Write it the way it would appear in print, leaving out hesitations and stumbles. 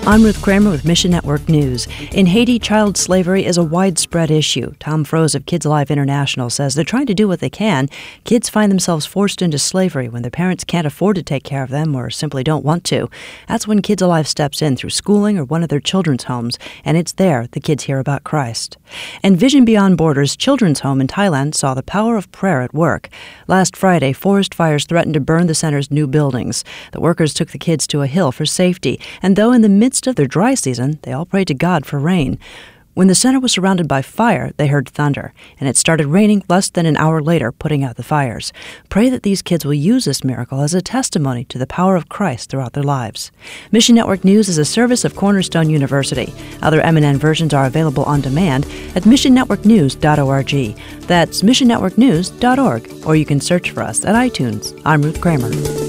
I'm Ruth Kramer with Mission Network News. In Haiti, child slavery is a widespread issue. Tom Froese of Kids Alive International says they're trying to do what they can. Kids find themselves forced into slavery when their parents can't afford to take care of them or simply don't want to. That's when Kids Alive steps in through schooling or one of their children's homes, and it's there the kids hear about Christ. And Vision Beyond Borders Children's Home in Thailand saw the power of prayer at work. Last Friday, forest fires threatened to burn the center's new buildings. The workers took the kids to a hill for safety, and though in the midst of their dry season, they all prayed to God for rain. When the center was surrounded by fire, they heard thunder, and it started raining less than an hour later, putting out the fires. Pray that these kids will use this miracle as a testimony to the power of Christ throughout their lives. Mission Network News is a service of Cornerstone University. Other MNN versions are available on demand at missionnetworknews.org. That's missionnetworknews.org, or you can search for us at iTunes. I'm Ruth Kramer.